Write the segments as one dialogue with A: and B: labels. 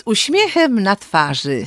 A: uśmiechem na twarzy.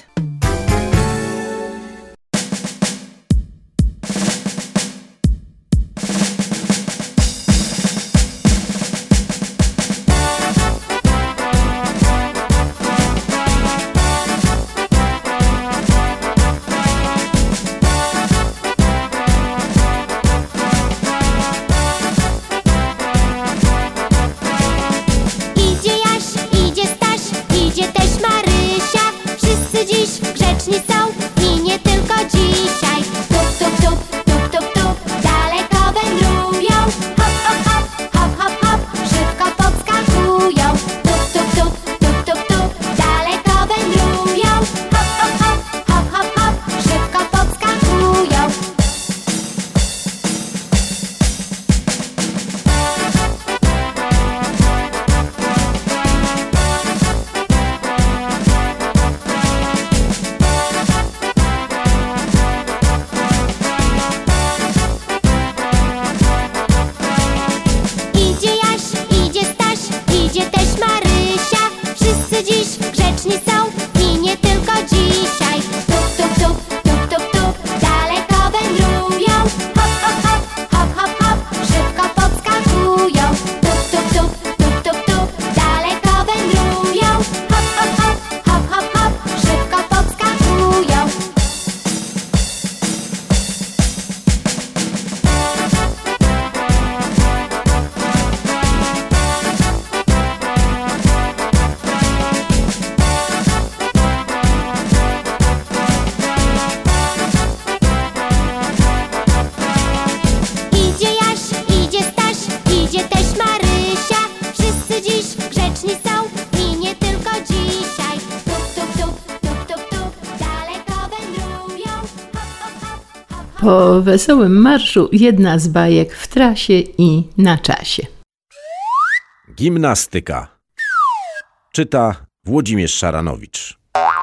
B: Po wesołym marszu jedna z bajek w trasie i na czasie.
C: Gimnastyka. Czyta Włodzimierz Szaranowicz.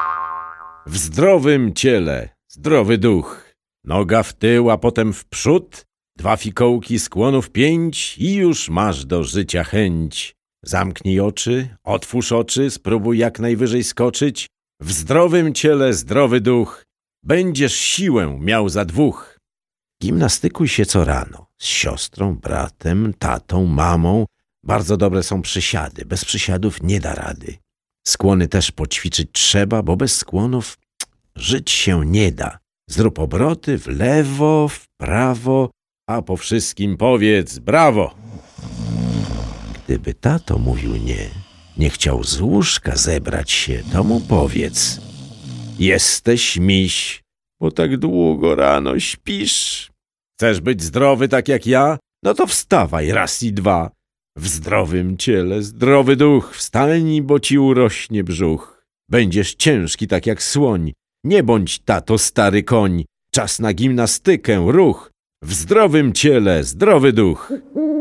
C: W zdrowym ciele zdrowy duch. Noga w tył, a potem w przód. 2 fikołki, skłonów 5 i już masz do życia chęć. Zamknij oczy, otwórz oczy, spróbuj jak najwyżej skoczyć. W zdrowym ciele zdrowy duch. Będziesz siłę miał za 2. Gimnastykuj się co rano. Z siostrą, bratem, tatą, mamą. Bardzo dobre są przysiady. Bez przysiadów nie da rady. Skłony też poćwiczyć trzeba, bo bez skłonów żyć się nie da. Zrób obroty w lewo, w prawo, a po wszystkim powiedz brawo. Gdyby tato mówił nie chciał z łóżka zebrać się, to mu powiedz: jesteś miś, bo tak długo rano śpisz. Chcesz być zdrowy tak jak ja? No to wstawaj raz i 2. W zdrowym ciele zdrowy duch. Wstań, bo ci urośnie brzuch. Będziesz ciężki tak jak słoń. Nie bądź tato stary koń. Czas na gimnastykę, ruch. W zdrowym ciele zdrowy duch.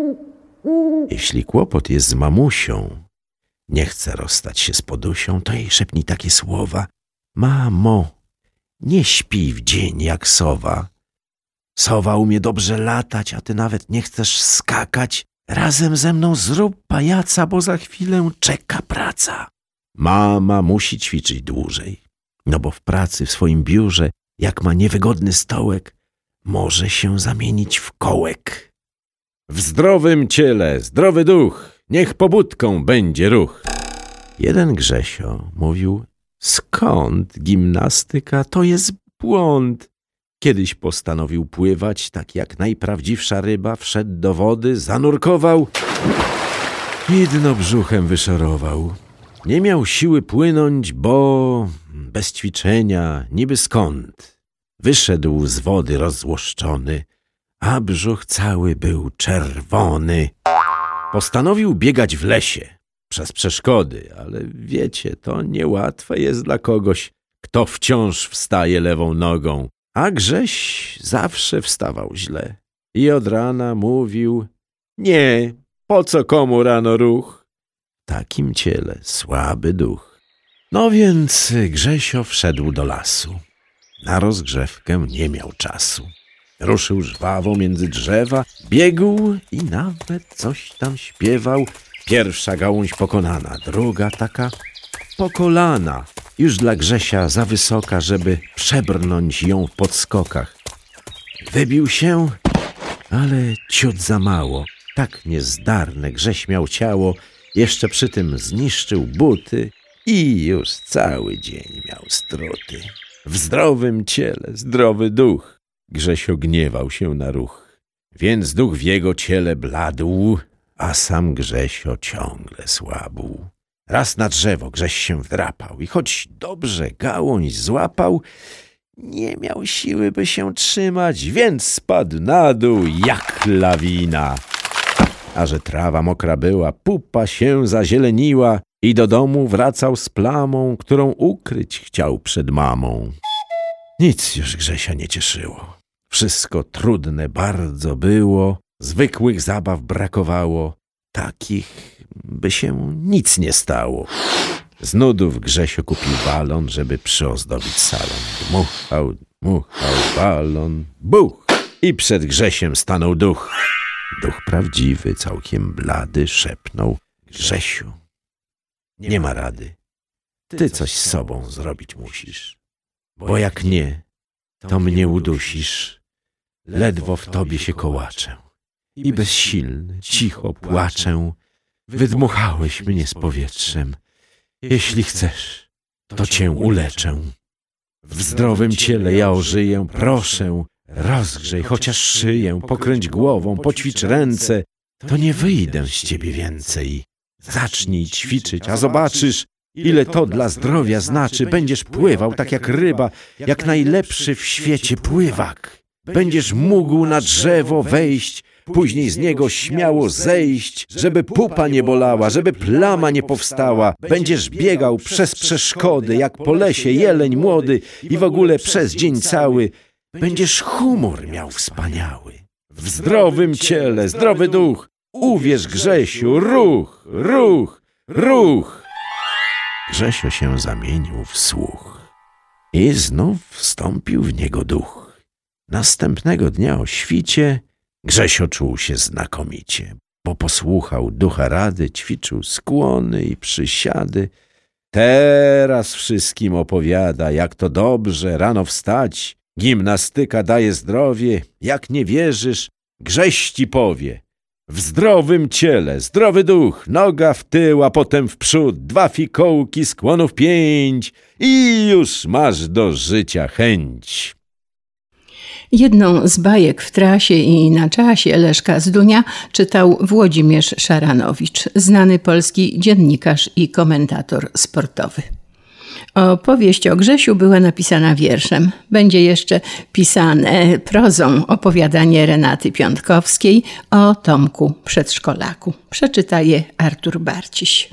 C: Jeśli kłopot jest z mamusią, nie chce rozstać się z podusią, to jej szepnij takie słowa: mamo, nie śpij w dzień jak sowa. Sowa umie dobrze latać, a ty nawet nie chcesz skakać. Razem ze mną zrób pajaca, bo za chwilę czeka praca. Mama musi ćwiczyć dłużej, no bo w pracy w swoim biurze, jak ma niewygodny stołek, może się zamienić w kołek. W zdrowym ciele zdrowy duch, niech pobudką będzie ruch. Jeden Grzesio mówił: skąd gimnastyka, to jest błąd. Kiedyś postanowił pływać, tak jak najprawdziwsza ryba, wszedł do wody, zanurkował i dno brzuchem wyszorował. Nie miał siły płynąć, bo bez ćwiczenia niby skąd. Wyszedł z wody rozzłoszczony, a brzuch cały był czerwony. Postanowił biegać w lesie przez przeszkody, ale wiecie, to niełatwe jest dla kogoś, kto wciąż wstaje lewą nogą. A Grześ zawsze wstawał źle i od rana mówił: nie, po co komu rano ruch? W takim ciele słaby duch. No więc Grzesio wszedł do lasu. Na rozgrzewkę nie miał czasu. Ruszył żwawo między drzewa, biegł i nawet coś tam śpiewał. Pierwsza gałąź pokonana, druga taka po kolana. Już dla Grzesia za wysoka, żeby przebrnąć ją w podskokach. Wybił się, ale ciut za mało. Tak niezdarne Grześ miał ciało, jeszcze przy tym zniszczył buty i już cały dzień miał struty. W zdrowym ciele zdrowy duch. Grzesio gniewał się na ruch, więc duch w jego ciele bladł, a sam Grzesio ciągle słabł. Raz na drzewo Grześ się wdrapał i choć dobrze gałąź złapał, nie miał siły, by się trzymać, więc spadł na dół jak lawina. A że trawa mokra była, pupa się zazieleniła i do domu wracał z plamą, którą ukryć chciał przed mamą. Nic już Grzesia nie cieszyło. Wszystko trudne bardzo było, zwykłych zabaw brakowało, takich, by się nic nie stało. Z nudów Grzesio kupił balon, żeby przyozdobić salon. Dmuchał, dmuchał balon, buch! I przed Grzesiem stanął duch. Duch prawdziwy, całkiem blady, szepnął: Grzesiu, nie ma rady. Ty coś z sobą zrobić musisz, bo jak nie, to mnie udusisz. Ledwo w tobie się kołaczę i bezsilny, cicho płaczę. Wydmuchałeś mnie z powietrzem. Jeśli chcesz, to cię uleczę. W zdrowym ciele ja ożyję, proszę, rozgrzej chociaż szyję, pokręć głową, poćwicz ręce. To nie wyjdę z ciebie więcej. Zacznij ćwiczyć, a zobaczysz, ile to dla zdrowia znaczy. Będziesz pływał tak jak ryba, jak najlepszy w świecie pływak. Będziesz mógł na drzewo wejść, później z niego śmiało zejść, żeby pupa nie bolała, żeby plama nie powstała. Będziesz biegał przez przeszkody, jak po lesie jeleń młody i w ogóle przez dzień cały. Będziesz humor miał wspaniały. W zdrowym ciele, zdrowy duch. Uwierz, Grzesiu, ruch, ruch, ruch. Grzesio się zamienił w słuch i znów wstąpił w niego duch. Następnego dnia o świcie Grzesio czuł się znakomicie, bo posłuchał ducha rady, ćwiczył skłony i przysiady. Teraz wszystkim opowiada, jak to dobrze rano wstać, gimnastyka daje zdrowie. Jak nie wierzysz, Grześ ci powie. W zdrowym ciele zdrowy duch, noga w tył, a potem w przód, 2 fikołki, skłonów 5 i już masz do życia chęć.
B: Jedną z bajek w trasie i na czasie Leszka Zdunia czytał Włodzimierz Szaranowicz, znany polski dziennikarz i komentator sportowy. Opowieść o Grzesiu była napisana wierszem. Będzie jeszcze pisane prozą opowiadanie Renaty Piątkowskiej o Tomku przedszkolaku. Przeczyta je Artur Barciś.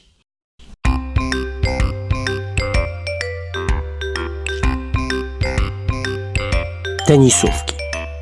D: Tenisówki.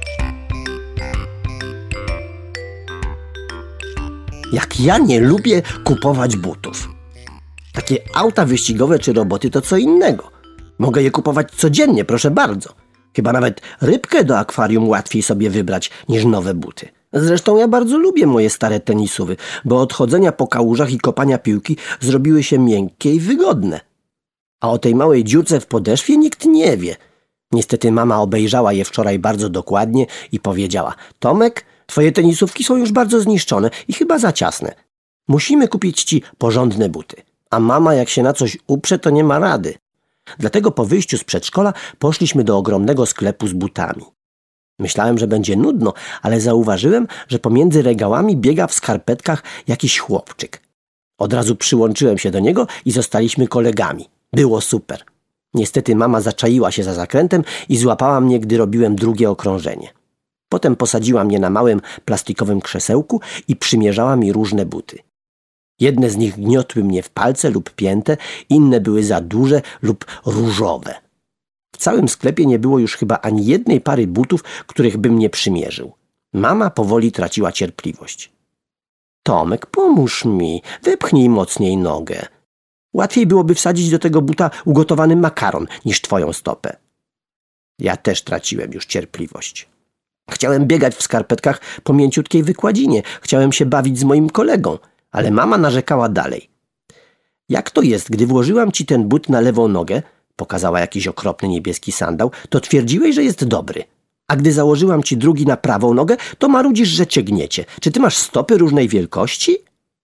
D: Jak ja nie lubię kupować butów. Takie auta wyścigowe czy roboty to co innego. Mogę je kupować codziennie, proszę bardzo. Chyba nawet rybkę do akwarium łatwiej sobie wybrać niż nowe buty. Zresztą ja bardzo lubię moje stare tenisówy, bo od chodzenia po kałużach i kopania piłki zrobiły się miękkie i wygodne. A o tej małej dziurce w podeszwie nikt nie wie. Niestety mama obejrzała je wczoraj bardzo dokładnie i powiedziała: Tomek, twoje tenisówki są już bardzo zniszczone i chyba za ciasne. Musimy kupić ci porządne buty. A mama jak się na coś uprze, to nie ma rady. Dlatego po wyjściu z przedszkola poszliśmy do ogromnego sklepu z butami. Myślałem, że będzie nudno, ale zauważyłem, że pomiędzy regałami biega w skarpetkach jakiś chłopczyk. Od razu przyłączyłem się do niego i zostaliśmy kolegami. Było super. Niestety mama zaczaiła się za zakrętem i złapała mnie, gdy robiłem drugie okrążenie. Potem posadziła mnie na małym plastikowym krzesełku i przymierzała mi różne buty. Jedne z nich gniotły mnie w palce lub piętę, inne były za duże lub różowe. W całym sklepie nie było już chyba ani jednej pary butów, których bym nie przymierzył. Mama powoli traciła cierpliwość. Tomek, pomóż mi, wypchnij mocniej nogę. Łatwiej byłoby wsadzić do tego buta ugotowany makaron niż twoją stopę. Ja też traciłem już cierpliwość. Chciałem biegać w skarpetkach po mięciutkiej wykładzinie. Chciałem się bawić z moim kolegą, ale mama narzekała dalej. Jak to jest, gdy włożyłam ci ten but na lewą nogę, pokazała jakiś okropny niebieski sandał, to twierdziłeś, że jest dobry. A gdy założyłam ci drugi na prawą nogę, to marudzisz, że cię gniecie. Czy ty masz stopy różnej wielkości?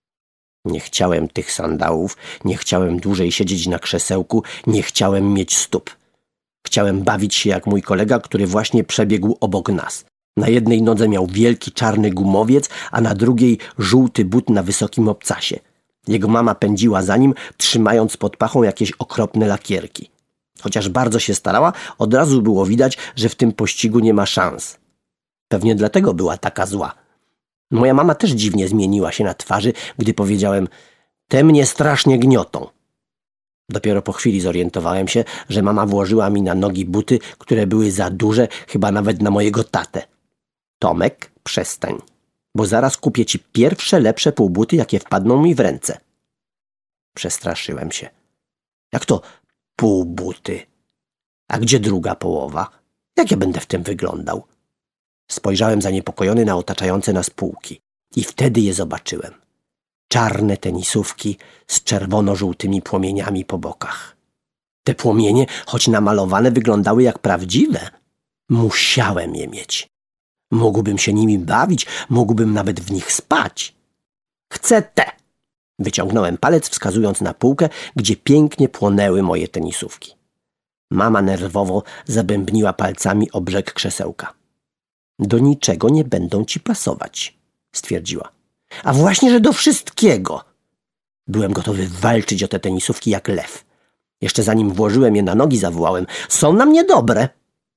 D: Nie chciałem tych sandałów, nie chciałem dłużej siedzieć na krzesełku, nie chciałem mieć stóp. Chciałem bawić się jak mój kolega, który właśnie przebiegł obok nas. Na jednej nodze miał wielki czarny gumowiec, a na drugiej żółty but na wysokim obcasie. Jego mama pędziła za nim, trzymając pod pachą jakieś okropne lakierki. Chociaż bardzo się starała, od razu było widać, że w tym pościgu nie ma szans. Pewnie dlatego była taka zła. Moja mama też dziwnie zmieniła się na twarzy, gdy powiedziałem: te mnie strasznie gniotą. Dopiero po chwili zorientowałem się, że mama włożyła mi na nogi buty, które były za duże, chyba nawet na mojego tatę. Tomek, przestań, bo zaraz kupię ci pierwsze lepsze półbuty, jakie wpadną mi w ręce. Przestraszyłem się. Jak to półbuty? A gdzie druga połowa? Jak ja będę w tym wyglądał? Spojrzałem zaniepokojony na otaczające nas półki i wtedy je zobaczyłem. Czarne tenisówki z czerwono-żółtymi płomieniami po bokach. Te płomienie, choć namalowane, wyglądały jak prawdziwe. Musiałem je mieć. Mógłbym się nimi bawić, mógłbym nawet w nich spać. Chcę te! Wyciągnąłem palec, wskazując na półkę, gdzie pięknie płonęły moje tenisówki. Mama nerwowo zabębniła palcami o brzeg krzesełka. Do niczego nie będą ci pasować, stwierdziła. A właśnie, że do wszystkiego. Byłem gotowy walczyć o te tenisówki jak lew. Jeszcze zanim włożyłem je na nogi, zawołałem: są na mnie dobre.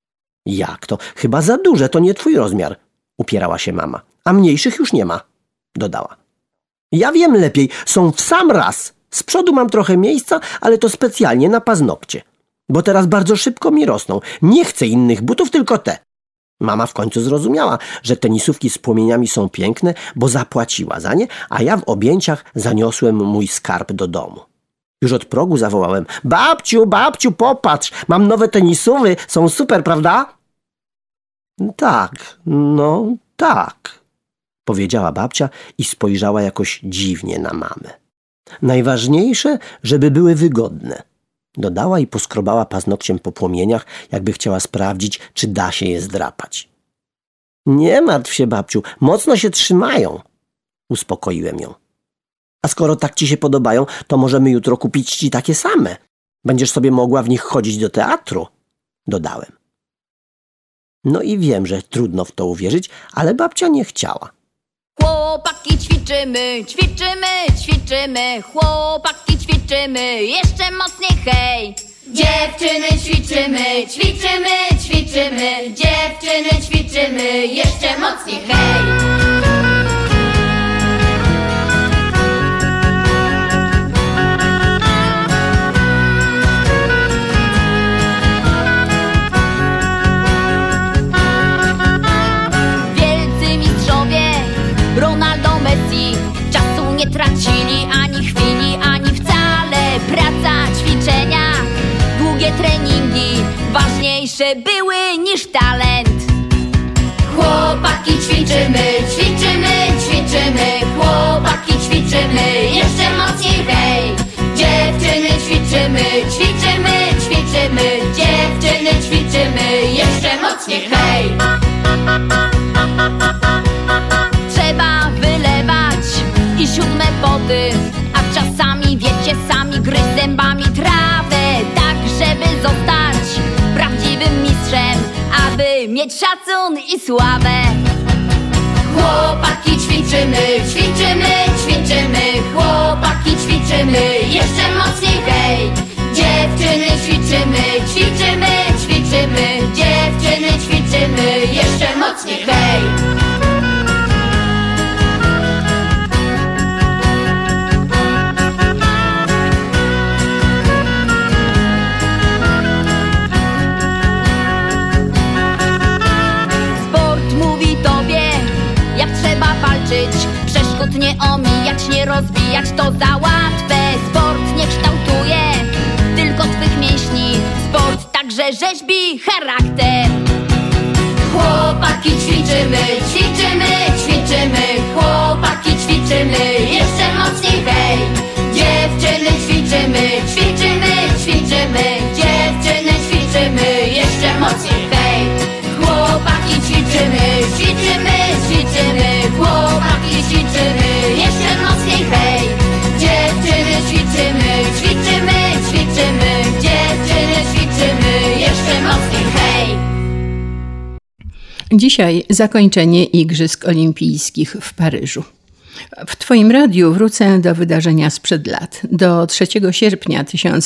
D: Jak to? Chyba za duże, to nie twój rozmiar, upierała się mama. A mniejszych już nie ma, dodała. Ja wiem lepiej, są w sam raz. Z przodu mam trochę miejsca, ale to specjalnie na paznokcie. Bo teraz bardzo szybko mi rosną. Nie chcę innych butów, tylko te. Mama w końcu zrozumiała, że tenisówki z płomieniami są piękne, bo zapłaciła za nie, a ja w objęciach zaniosłem mój skarb do domu. Już od progu zawołałem: babciu, babciu, popatrz, mam nowe tenisówy, są super, prawda? Tak, no tak, powiedziała babcia i spojrzała jakoś dziwnie na mamę. Najważniejsze, żeby były wygodne, dodała i poskrobała paznokciem po płomieniach, jakby chciała sprawdzić, czy da się je zdrapać. Nie martw się, babciu, mocno się trzymają, uspokoiłem ją. A skoro tak ci się podobają, to możemy jutro kupić ci takie same. Będziesz sobie mogła w nich chodzić do teatru, dodałem. No i wiem, że trudno w to uwierzyć, ale babcia nie chciała.
E: Chłopaki ćwiczymy, ćwiczymy, ćwiczymy. Chłopaki ćwiczymy, jeszcze mocniej hej. Dziewczyny ćwiczymy, ćwiczymy, ćwiczymy. Dziewczyny ćwiczymy, jeszcze mocniej hej. Ronaldo, Messi czasu nie tracili ani chwili, ani wcale. Praca, ćwiczenia, długie treningi ważniejsze były niż talent. Chłopaki ćwiczymy, ćwiczymy, ćwiczymy. Chłopaki ćwiczymy, jeszcze mocniej hej. Dziewczyny ćwiczymy, ćwiczymy, ćwiczymy. Dziewczyny ćwiczymy, jeszcze mocniej hej. Trzeba wylewać i 7 poty, a czasami wiecie sami gryźć zębami trawę, tak żeby zostać prawdziwym mistrzem, aby mieć szacun i sławę. Chłopaki ćwiczymy, ćwiczymy, ćwiczymy. Chłopaki ćwiczymy, jeszcze mocniej hej. Dziewczyny ćwiczymy, ćwiczymy, ćwiczymy. Dziewczyny ćwiczymy, jeszcze mocniej hej. Przeszkód nie omijać, nie rozbijać, to za łatwe. Sport nie kształtuje tylko twych mięśni. Sport także rzeźbi charakter. Chłopaki ćwiczymy, ćwiczymy, ćwiczymy. Chłopaki ćwiczymy, jeszcze mocniej hej. Dziewczyny ćwiczymy. Ćwiczymy, ćwiczymy, dziewczyny ćwiczymy, jeszcze mocniej, hej. Chłopaki ćwiczymy, ćwiczymy, ćwiczymy, chłopaki ćwiczymy, jeszcze mocniej, hej. Dziewczyny ćwiczymy, ćwiczymy, ćwiczymy, dziewczyny ćwiczymy, jeszcze mocniej, hej.
B: Dzisiaj zakończenie Igrzysk Olimpijskich w Paryżu. W Twoim radiu wrócę do wydarzenia sprzed lat, do 3 sierpnia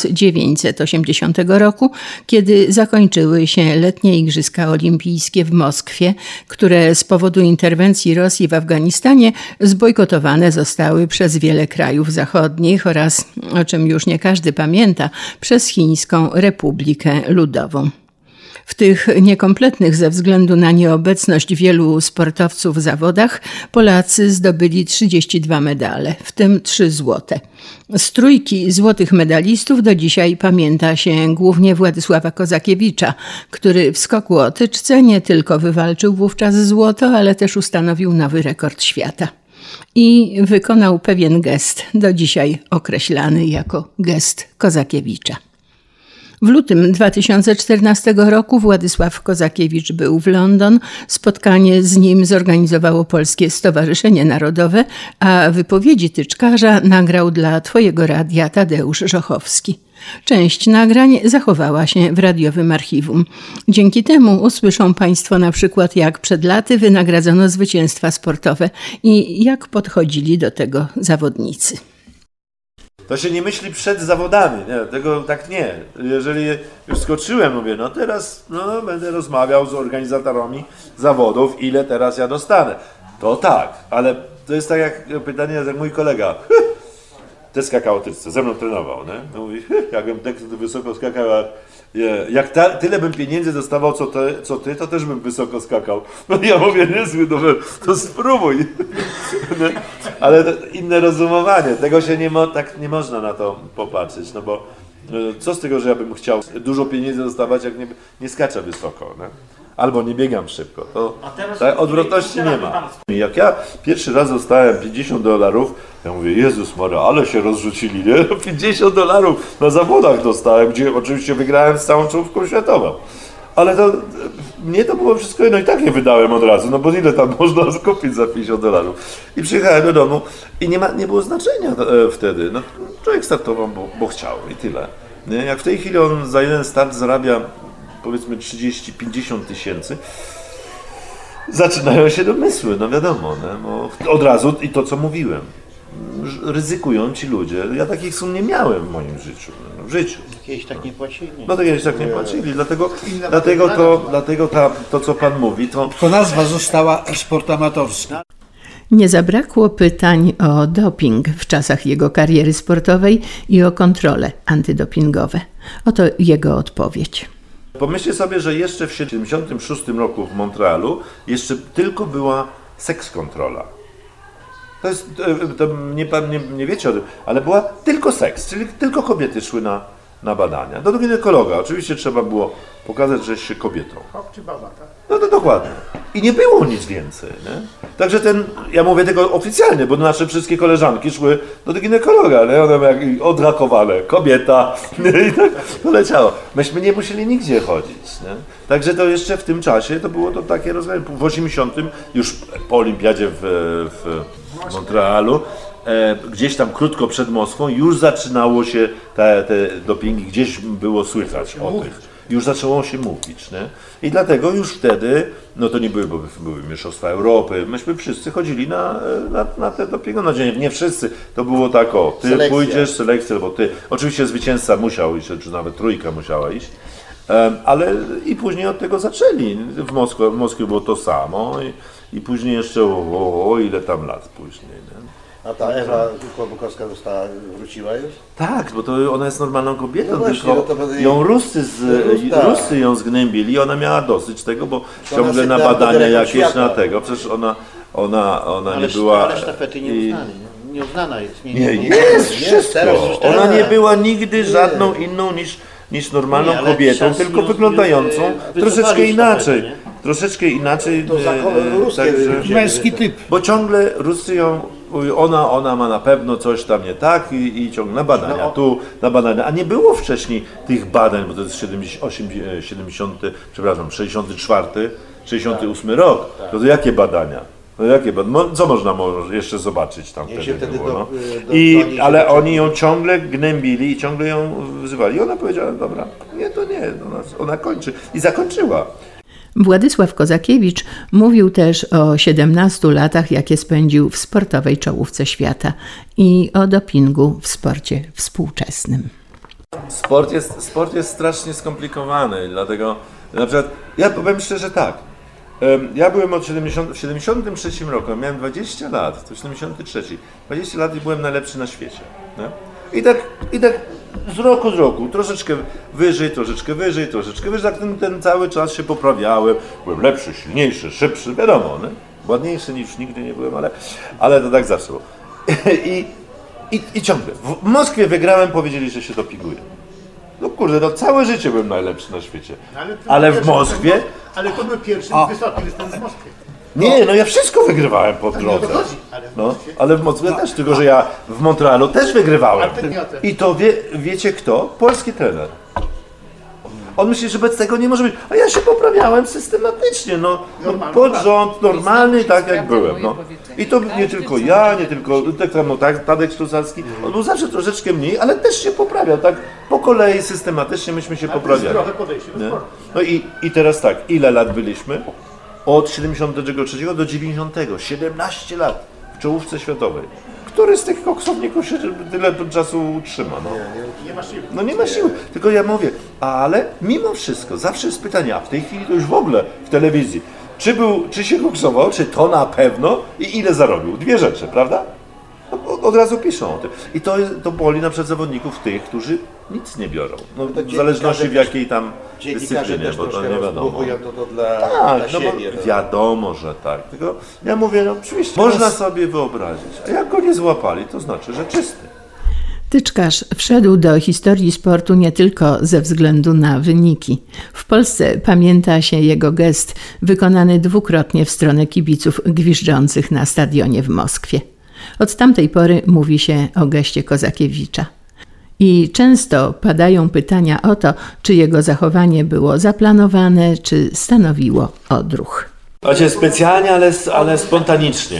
B: 1980 roku, kiedy zakończyły się letnie Igrzyska Olimpijskie w Moskwie, które z powodu interwencji Rosji w Afganistanie zbojkotowane zostały przez wiele krajów zachodnich oraz, o czym już nie każdy pamięta, przez Chińską Republikę Ludową. W tych niekompletnych ze względu na nieobecność wielu sportowców w zawodach Polacy zdobyli 32 medale, w tym 3 złote. Z trójki złotych medalistów do dzisiaj pamięta się głównie Władysława Kozakiewicza, który w skoku o tyczce nie tylko wywalczył wówczas złoto, ale też ustanowił nowy rekord świata. I wykonał pewien gest, do dzisiaj określany jako gest Kozakiewicza. W lutym 2014 roku Władysław Kozakiewicz był w London. Spotkanie z nim zorganizowało Polskie Stowarzyszenie Narodowe, a wypowiedzi tyczkarza nagrał dla Twojego radia Tadeusz Żochowski. Część nagrań zachowała się w radiowym archiwum. Dzięki temu usłyszą Państwo na przykład, jak przed laty wynagradzono zwycięstwa sportowe i jak podchodzili do tego zawodnicy.
F: To się nie myśli przed zawodami, nie, tego tak nie. Jeżeli już skoczyłem, mówię, no teraz będę rozmawiał z organizatorami zawodów, ile teraz ja dostanę. To tak, ale to jest tak jak pytanie, jak mój kolega. Też skakał o tyczce, ze mną trenował, nie? No mówi, jakbym tak wysoko skakał, jak tyle bym pieniędzy dostawał, co ty, to też bym wysoko skakał. No ja mówię, niezły, to spróbuj. Ale inne rozumowanie, tego się tak nie można na to popatrzeć, no bo co z tego, że ja bym chciał dużo pieniędzy dostawać, jak nie skaczę wysoko, nie? Albo nie biegam szybko, to tej odwrotności nie ma. Jak ja pierwszy raz dostałem $50, ja mówię, Jezus Maria, ale się rozrzucili, nie? $50 na zawodach dostałem, gdzie oczywiście wygrałem z całą czołówką światową. Ale mnie to było wszystko jedno i tak nie wydałem od razu, no bo ile tam można skupić za $50. I przyjechałem do domu i nie było znaczenia wtedy. No, człowiek startował, bo chciał i tyle. Nie? Jak w tej chwili on za jeden start zarabia powiedzmy 30-50 tysięcy, zaczynają się domysły, no wiadomo, nie? Bo od razu i to, co mówiłem, ryzykują ci ludzie. Ja takich sum nie miałem w moim życiu. W życiu.
G: Kiedyś tak nie płacili.
F: No to kiedyś tak nie płacili, dlatego to, co Pan mówi, to...
G: To nazwa została sport amatorski.
B: Nie zabrakło pytań o doping w czasach jego kariery sportowej i o kontrole antydopingowe. Oto jego odpowiedź.
F: Pomyślcie sobie, że jeszcze w 1976 roku w Montrealu jeszcze tylko była seks kontrola. To nie wiecie o tym, ale była tylko seks, czyli tylko kobiety szły na badania. Do ginekologa oczywiście trzeba było pokazać, że się kobietą.
G: Chłop czy baba, tak?
F: No to dokładnie. I nie było nic więcej. Nie? Także ja mówię tego oficjalnie, bo nasze wszystkie koleżanki szły do ginekologa, nie? One jak odrakowane, kobieta, nie? I tak to leciało. Myśmy nie musieli nigdzie chodzić. Nie? Także to jeszcze w tym czasie to było to takie rozwiązanie. W 80 już po olimpiadzie w Montrealu, gdzieś tam krótko przed Moskwą już zaczynało się te dopingi, gdzieś było słychać o tych. Już zaczęło się mówić, nie? I dlatego już wtedy, no to nie były mistrzostwa Europy, myśmy wszyscy chodzili na te dopingi, no nie wszyscy, to było tak, ty selekcja. Pójdziesz, selekcja, bo ty, oczywiście zwycięzca musiał iść, czy nawet trójka musiała iść, ale i później od tego zaczęli, w Moskwie było to samo i później jeszcze ile tam lat później, nie?
G: A ta Ewa Kłobukowska wróciła już?
F: Tak, bo to ona jest normalną kobietą,
G: no właśnie,
F: tylko ją Ruscy ją zgnębili i ona miała dosyć tego, bo ciągle na badania jakieś na tego, przecież ona nie była...
G: Ale sztafety nieuznana jest.
F: Nie jest wszystko. Ona nie była nigdy żadną inną niż normalną kobietą, tylko wyglądającą troszeczkę inaczej. Troszeczkę inaczej.
G: To ruskie, męski typ.
F: Bo ciągle Ruscy ją ona ma na pewno coś tam nie tak i ciągle na badania, tu na badania. A nie było wcześniej tych badań, bo to jest 64, 68 rok. To jakie badania? Co można jeszcze zobaczyć tam wtedy było, ale oni ją ciągle gnębili i ciągle ją wzywali. I ona powiedziała, dobra, nie, to nie, ona kończy. I zakończyła.
B: Władysław Kozakiewicz mówił też o 17 latach, jakie spędził w sportowej czołówce świata i o dopingu w sporcie współczesnym.
F: Sport jest strasznie skomplikowany, dlatego na przykład, ja powiem szczerze tak, ja byłem w 73 roku, miałem 20 lat, to 73, 20 lat i byłem najlepszy na świecie. Nie? I tak z roku, troszeczkę wyżej, tak ten cały czas się poprawiałem, byłem lepszy, silniejszy, szybszy, wiadomo, nie? Ładniejszy niż nigdy nie byłem, ale to tak zawsze było. I ciągle, w Moskwie wygrałem, powiedzieli, że się dopinguję. No kurde, całe życie byłem najlepszy na świecie. Ale w Moskwie...
G: Ale to był pierwszy wysoki występ w Moskwie.
F: Nie, ja wszystko wygrywałem po drodze. Ale w Moskwie też, tylko że ja w Montrealu też wygrywałem. I to wiecie kto? Polski trener. On myśli, że bez tego nie może być. A ja się poprawiałem systematycznie, pod rząd, normalny, tak jak byłem. I to nie tylko ja, nie tylko Tadek Sztusalski, on był zawsze troszeczkę mniej, ale też się poprawiał, tak po kolei systematycznie myśmy się poprawiali. No i teraz tak, ile lat byliśmy? Od 73 do 90, 17 lat w czołówce światowej. Który z tych koksowników się tyle czasu utrzyma?
G: Nie ma siły.
F: Nie ma siły. Tylko ja mówię, ale mimo wszystko, zawsze jest pytanie, a w tej chwili to już w ogóle w telewizji, czy się koksował, czy to na pewno i ile zarobił? Dwie rzeczy, prawda? Od razu piszą o tym. I to boli na przykład zawodników tych, którzy nic nie biorą. W zależności w jakiej tam dyscyplinie, bo to nie wiadomo.
G: To dla siebie.
F: Wiadomo, że tak. Tylko ja mówię, oczywiście można sobie wyobrazić, a jak go nie złapali, to znaczy, że czysty.
B: Tyczkarz wszedł do historii sportu nie tylko ze względu na wyniki. W Polsce pamięta się jego gest wykonany dwukrotnie w stronę kibiców gwiżdżących na stadionie w Moskwie. Od tamtej pory mówi się o geście Kozakiewicza. I często padają pytania o to, czy jego zachowanie było zaplanowane, czy stanowiło odruch.
F: Specjalnie, ale spontanicznie.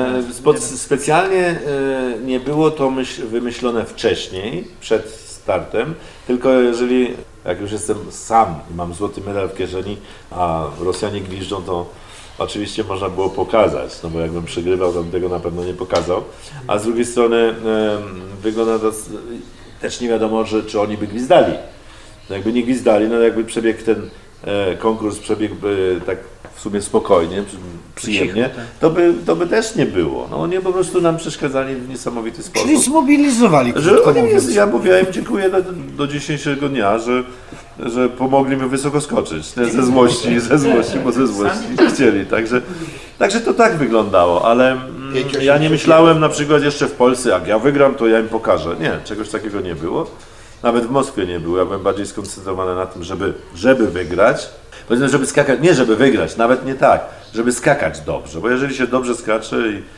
F: Specjalnie nie było to wymyślone wcześniej, przed startem, tylko jak już jestem sam i mam złoty medal w kieszeni, a Rosjanie gwiżdżą, to oczywiście można było pokazać, bo jakbym przegrywał, to bym tego na pewno nie pokazał. A z drugiej strony wygląda to, też nie wiadomo, czy oni by gwizdali. Jakby nie gwizdali, jakby przebiegł ten konkurs, przebiegłby tak w sumie spokojnie, przyjemnie, to by też nie było. Oni po prostu nam przeszkadzali w niesamowity sposób.
D: Czyli zmobilizowali.
F: Ja mówiłem, dziękuję do dzisiejszego dnia, że pomogli mi wysoko skoczyć. Nie? Ze złości, bo ze złości chcieli. Także to tak wyglądało, ale ja nie myślałem na przykład jeszcze w Polsce, jak ja wygram, to ja im pokażę. Nie, czegoś takiego nie było. Nawet w Moskwie nie było. Ja byłem bardziej skoncentrowany na tym, żeby wygrać. Powiedzmy, żeby skakać, nie żeby wygrać, nawet nie tak, żeby skakać dobrze, bo jeżeli się dobrze skacze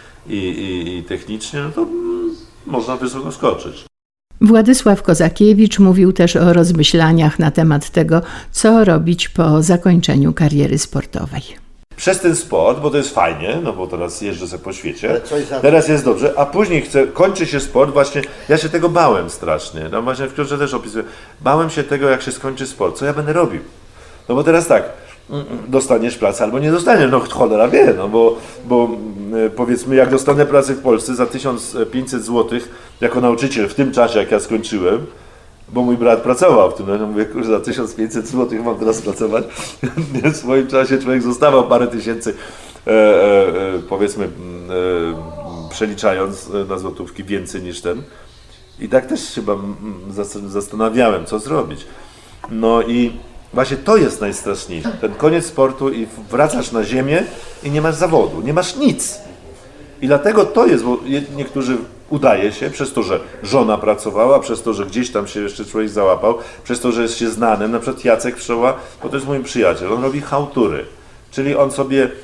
F: i technicznie, to można wysoko skoczyć.
B: Władysław Kozakiewicz mówił też o rozmyślaniach na temat tego, co robić po zakończeniu kariery sportowej.
F: Przez ten sport, bo to jest fajnie, bo teraz jeżdżę sobie po świecie, teraz jest dobrze, a później kończy się sport, właśnie ja się tego bałem strasznie, właśnie w książce też opisuję, bałem się tego, jak się skończy sport, co ja będę robił. Bo teraz tak, dostaniesz pracę albo nie dostaniesz, cholera wie, bo powiedzmy, jak dostanę pracę w Polsce za 1500 zł jako nauczyciel w tym czasie, jak ja skończyłem, bo mój brat pracował w tym, mówię, kurczę, za 1500 zł mam teraz pracować. W swoim czasie człowiek zostawał parę tysięcy, powiedzmy, przeliczając na złotówki więcej niż ten. I tak też chyba zastanawiałem, co zrobić. I właśnie to jest najstraszniejsze. Ten koniec sportu i wracasz na ziemię i nie masz zawodu, nie masz nic. I dlatego to jest, bo niektórzy udaje się, przez to, że żona pracowała, przez to, że gdzieś tam się jeszcze człowiek załapał, przez to, że jest się znanym, na przykład Jacek Wszoła, bo to jest mój przyjaciel, on robi chałtury, czyli on sobie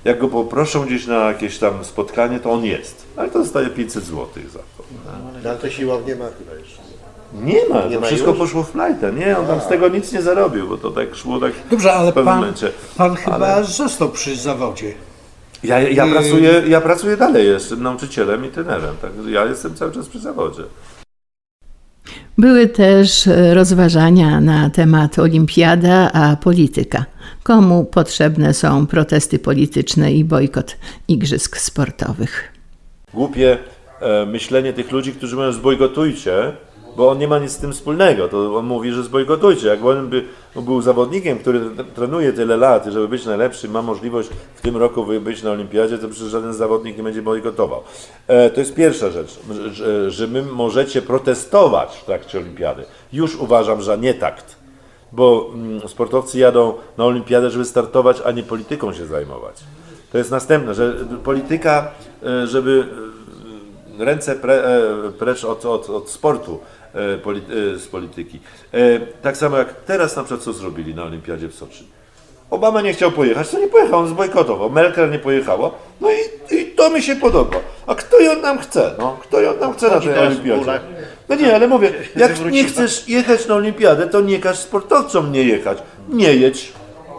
F: jak go poproszą gdzieś na jakieś tam spotkanie, to on jest. Ale to dostaje 500 zł za to.
G: No, ale to siłownię ma chyba jeszcze.
F: Nie ma,
G: Nie
F: to
G: ma
F: wszystko
G: już?
F: poszło w plajtę. Nie, on tam z tego nic nie zarobił, bo to tak szło tak
H: Dobrze, ale
F: w pewnym
H: pan,
F: momencie.
H: pan chyba został przy zawodzie.
F: Ja pracuję dalej, jestem nauczycielem i trenerem, tak? Ja jestem cały czas przy zawodzie.
B: Były też rozważania na temat olimpiada a polityka. Komu potrzebne są protesty polityczne i bojkot igrzysk sportowych?
F: Głupie myślenie tych ludzi, którzy mówią zbojkotujcie, bo on nie ma nic z tym wspólnego, to on mówi, że zbojkotujcie. Jak on był zawodnikiem, który trenuje tyle lat, żeby być najlepszy, ma możliwość w tym roku być na olimpiadzie, to przecież żaden zawodnik nie będzie bojkotował. To jest pierwsza rzecz, że my możecie protestować w trakcie olimpiady. Już uważam, że nie takt, bo sportowcy jadą na olimpiadę, żeby startować, a nie polityką się zajmować. To jest następne, że polityka, żeby ręce precz od sportu, z polityki. Tak samo jak teraz na przykład co zrobili na olimpiadzie w Soczi. Obama nie chciał pojechać, to nie pojechał, on zbojkotował. Merkel nie pojechała, no i to mi się podoba. A kto ją nam chce? No, kto ją nam chce na tej olimpiadzie? No nie, ale mówię, jak nie chcesz jechać na olimpiadę, to nie każ sportowcom nie jechać. Nie jedź.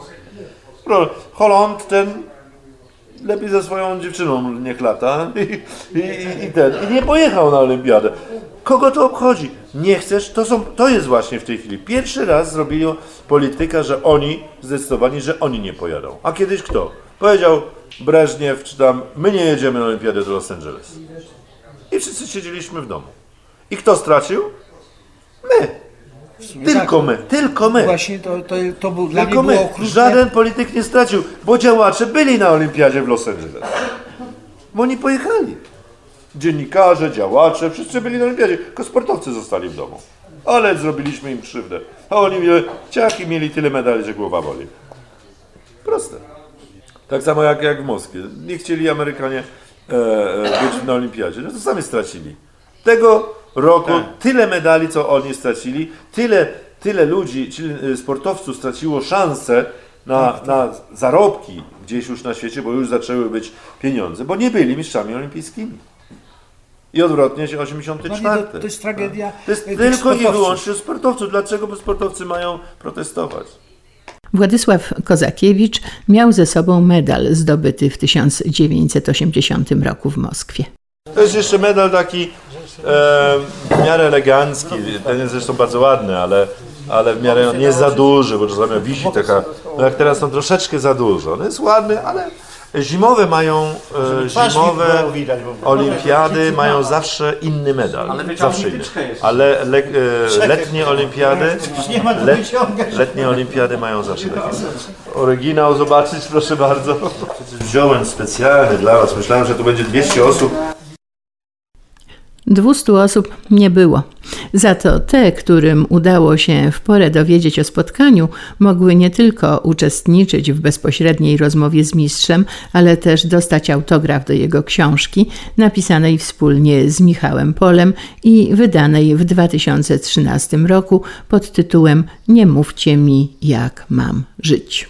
F: Holand ten lepiej ze swoją dziewczyną niech lata i nie pojechał na olimpiadę. Kogo to obchodzi? Nie chcesz? To jest właśnie w tej chwili. Pierwszy raz zrobili polityka, że oni zdecydowali, że oni nie pojadą. A kiedyś kto? Powiedział Breżniew, czy tam, my nie jedziemy na olimpiadę do Los Angeles. I wszyscy siedzieliśmy w domu. I kto stracił? My. Tylko my.
H: Właśnie to był dla mnie
F: Tylko my.
H: było okrutne.
F: Żaden polityk nie stracił, bo działacze byli na olimpiadzie w Los Angeles. Bo oni pojechali. Dziennikarze, działacze, wszyscy byli na olimpiadzie, tylko sportowcy zostali w domu. Ale zrobiliśmy im krzywdę. A oni mieli tyle medali, że głowa boli. Proste. Tak samo jak w Moskwie. Nie chcieli Amerykanie być na olimpiadzie. No to sami stracili. Tego roku tyle medali, co oni stracili, tyle ludzi, sportowców straciło szansę na zarobki gdzieś już na świecie, bo już zaczęły być pieniądze, bo nie byli mistrzami olimpijskimi. I odwrotnie się 84.
H: To jest tragedia.
F: To jest tylko i wyłącznie sportowców. Dlaczego? Bo sportowcy mają protestować.
B: Władysław Kozakiewicz miał ze sobą medal zdobyty w 1980 roku w Moskwie.
F: To jest jeszcze medal taki w miarę elegancki. Ten jest zresztą bardzo ładny, ale w miarę nie za duży, bo czasami wisi taka, no jak teraz są troszeczkę za dużo. On jest ładny, ale zimowe olimpiady mają zawsze inny medal. Zawsze inny. Ale letnie olimpiady mają zawsze taki medal. Oryginał zobaczyć, proszę bardzo. Wziąłem specjalny dla Was. Myślałem, że tu będzie 200 osób.
B: 200 osób nie było. Za to te, którym udało się w porę dowiedzieć o spotkaniu, mogły nie tylko uczestniczyć w bezpośredniej rozmowie z mistrzem, ale też dostać autograf do jego książki, napisanej wspólnie z Michałem Polem i wydanej w 2013 roku pod tytułem Nie mówcie mi, jak mam żyć.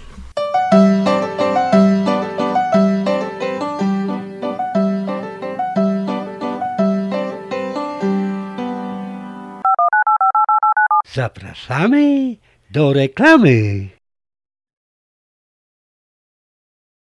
I: Zapraszamy do reklamy.